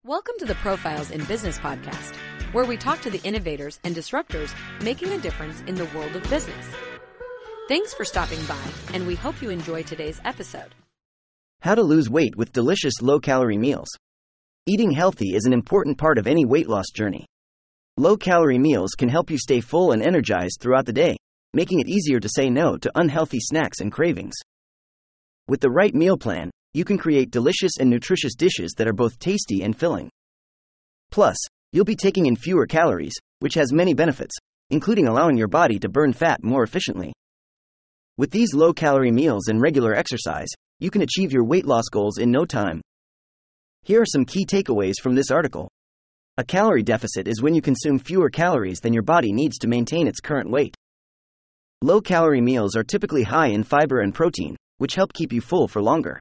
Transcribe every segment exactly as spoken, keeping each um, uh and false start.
Welcome to the Profiles in Business podcast, where we talk to the innovators and disruptors making a difference in the world of business. Thanks for stopping by, and we hope you enjoy today's episode. How to lose weight with delicious low-calorie meals. Eating healthy is an important part of any weight loss journey. Low-calorie meals can help you stay full and energized throughout the day, making it easier to say no to unhealthy snacks and cravings. With the right meal plan, you can create delicious and nutritious dishes that are both tasty and filling. Plus, you'll be taking in fewer calories, which has many benefits, including allowing your body to burn fat more efficiently. With these low-calorie meals and regular exercise, you can achieve your weight loss goals in no time. Here are some key takeaways from this article. A calorie deficit is when you consume fewer calories than your body needs to maintain its current weight. Low-calorie meals are typically high in fiber and protein, which help keep you full for longer.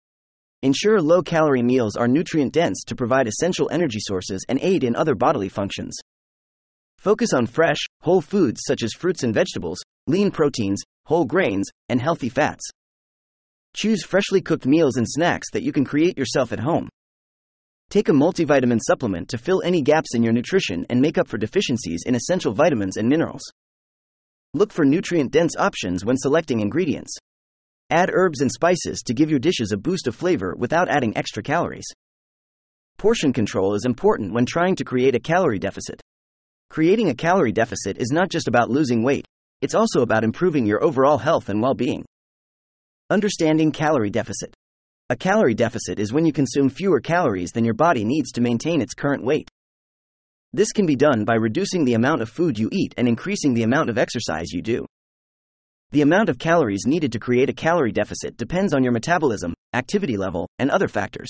Ensure low-calorie meals are nutrient-dense to provide essential energy sources and aid in other bodily functions. Focus on fresh, whole foods such as fruits and vegetables, lean proteins, whole grains, and healthy fats. Choose freshly cooked meals and snacks that you can create yourself at home. Take a multivitamin supplement to fill any gaps in your nutrition and make up for deficiencies in essential vitamins and minerals. Look for nutrient-dense options when selecting ingredients. Add herbs and spices to give your dishes a boost of flavor without adding extra calories. Portion control is important when trying to create a calorie deficit. Creating a calorie deficit is not just about losing weight, it's also about improving your overall health and well-being. Understanding calorie deficit. A calorie deficit is when you consume fewer calories than your body needs to maintain its current weight. This can be done by reducing the amount of food you eat and increasing the amount of exercise you do. The amount of calories needed to create a calorie deficit depends on your metabolism, activity level, and other factors.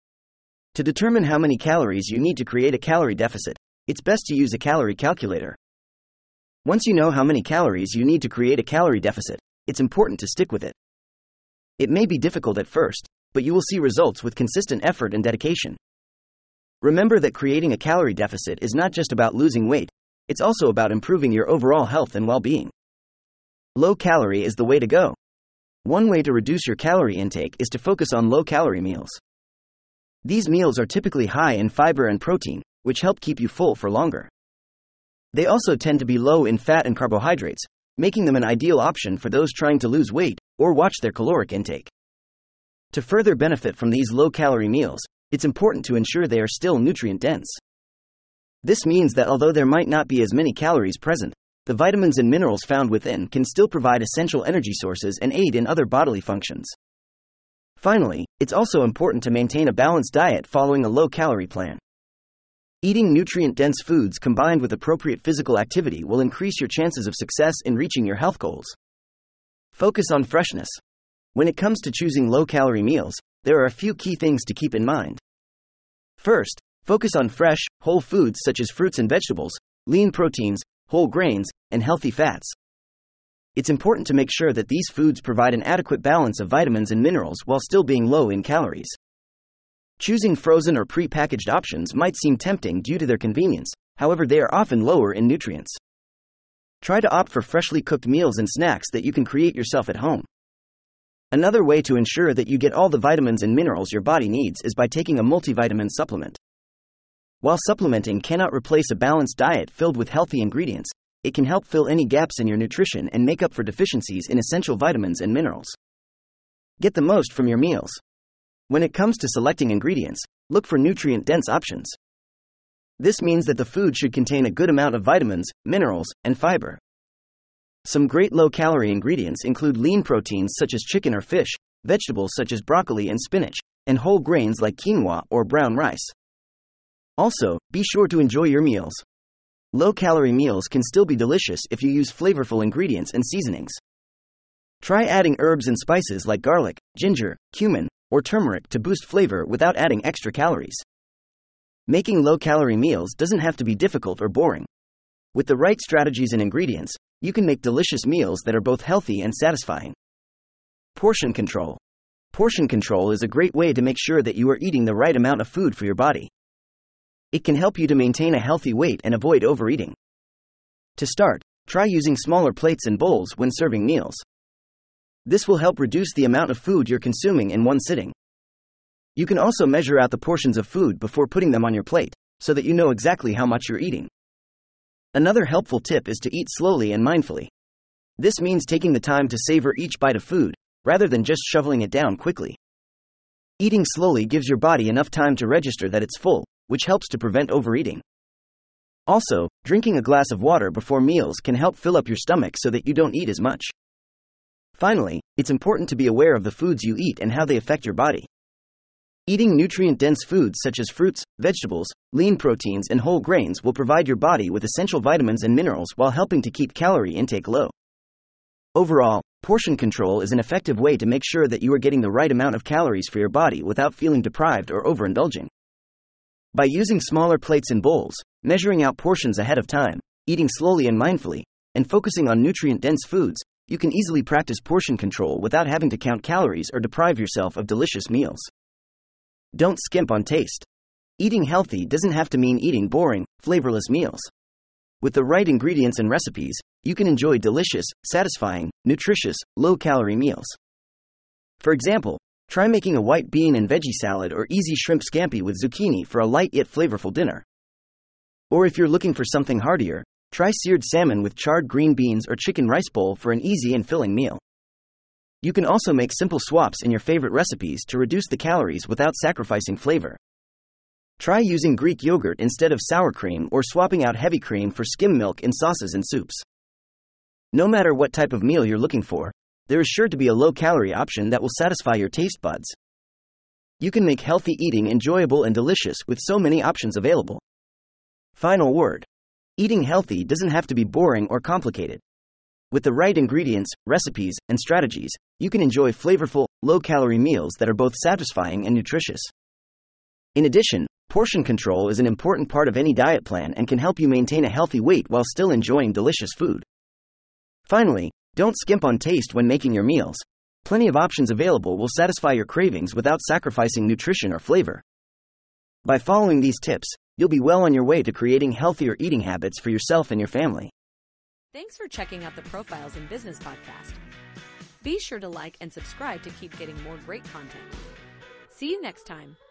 To determine how many calories you need to create a calorie deficit, it's best to use a calorie calculator. Once you know how many calories you need to create a calorie deficit, it's important to stick with it. It may be difficult at first, but you will see results with consistent effort and dedication. Remember that creating a calorie deficit is not just about losing weight, it's also about improving your overall health and well-being. Low-calorie is the way to go. One way to reduce your calorie intake is to focus on low-calorie meals. These meals are typically high in fiber and protein, which help keep you full for longer. They also tend to be low in fat and carbohydrates, making them an ideal option for those trying to lose weight or watch their caloric intake. To further benefit from these low-calorie meals, it's important to ensure they are still nutrient-dense. This means that although there might not be as many calories present, the vitamins and minerals found within can still provide essential energy sources and aid in other bodily functions. Finally, it's also important to maintain a balanced diet following a low-calorie plan. Eating nutrient-dense foods combined with appropriate physical activity will increase your chances of success in reaching your health goals. Focus on freshness. When it comes to choosing low-calorie meals, there are a few key things to keep in mind. First, focus on fresh, whole foods such as fruits and vegetables, lean proteins, whole grains, and healthy fats. It's important to make sure that these foods provide an adequate balance of vitamins and minerals while still being low in calories. Choosing frozen or pre-packaged options might seem tempting due to their convenience, however they are often lower in nutrients. Try to opt for freshly cooked meals and snacks that you can create yourself at home. Another way to ensure that you get all the vitamins and minerals your body needs is by taking a multivitamin supplement. While supplementing cannot replace a balanced diet filled with healthy ingredients, it can help fill any gaps in your nutrition and make up for deficiencies in essential vitamins and minerals. Get the most from your meals. When it comes to selecting ingredients, look for nutrient-dense options. This means that the food should contain a good amount of vitamins, minerals, and fiber. Some great low-calorie ingredients include lean proteins such as chicken or fish, vegetables such as broccoli and spinach, and whole grains like quinoa or brown rice. Also, be sure to enjoy your meals. Low-calorie meals can still be delicious if you use flavorful ingredients and seasonings. Try adding herbs and spices like garlic, ginger, cumin, or turmeric to boost flavor without adding extra calories. Making low-calorie meals doesn't have to be difficult or boring. With the right strategies and ingredients, you can make delicious meals that are both healthy and satisfying. Portion control. Portion control is a great way to make sure that you are eating the right amount of food for your body. It can help you to maintain a healthy weight and avoid overeating. To start, try using smaller plates and bowls when serving meals. This will help reduce the amount of food you're consuming in one sitting. You can also measure out the portions of food before putting them on your plate, so that you know exactly how much you're eating. Another helpful tip is to eat slowly and mindfully. This means taking the time to savor each bite of food, rather than just shoveling it down quickly. Eating slowly gives your body enough time to register that it's full, which helps to prevent overeating. Also, drinking a glass of water before meals can help fill up your stomach so that you don't eat as much. Finally, it's important to be aware of the foods you eat and how they affect your body. Eating nutrient-dense foods such as fruits, vegetables, lean proteins, and whole grains will provide your body with essential vitamins and minerals while helping to keep calorie intake low. Overall, portion control is an effective way to make sure that you are getting the right amount of calories for your body without feeling deprived or overindulging. By using smaller plates and bowls, measuring out portions ahead of time, eating slowly and mindfully, and focusing on nutrient-dense foods, you can easily practice portion control without having to count calories or deprive yourself of delicious meals. Don't skimp on taste. Eating healthy doesn't have to mean eating boring, flavorless meals. With the right ingredients and recipes, you can enjoy delicious, satisfying, nutritious, low-calorie meals. For example, try making a white bean and veggie salad or easy shrimp scampi with zucchini for a light yet flavorful dinner. Or if you're looking for something heartier, try seared salmon with charred green beans or chicken rice bowl for an easy and filling meal. You can also make simple swaps in your favorite recipes to reduce the calories without sacrificing flavor. Try using Greek yogurt instead of sour cream or swapping out heavy cream for skim milk in sauces and soups. No matter what type of meal you're looking for, there is sure to be a low-calorie option that will satisfy your taste buds. You can make healthy eating enjoyable and delicious with so many options available. Final word. Eating healthy doesn't have to be boring or complicated. With the right ingredients, recipes, and strategies, you can enjoy flavorful, low-calorie meals that are both satisfying and nutritious. In addition, portion control is an important part of any diet plan and can help you maintain a healthy weight while still enjoying delicious food. Finally, don't skimp on taste when making your meals. Plenty of options available will satisfy your cravings without sacrificing nutrition or flavor. By following these tips, you'll be well on your way to creating healthier eating habits for yourself and your family. Thanks for checking out the Profiles in Business podcast. Be sure to like and subscribe to keep getting more great content. See you next time.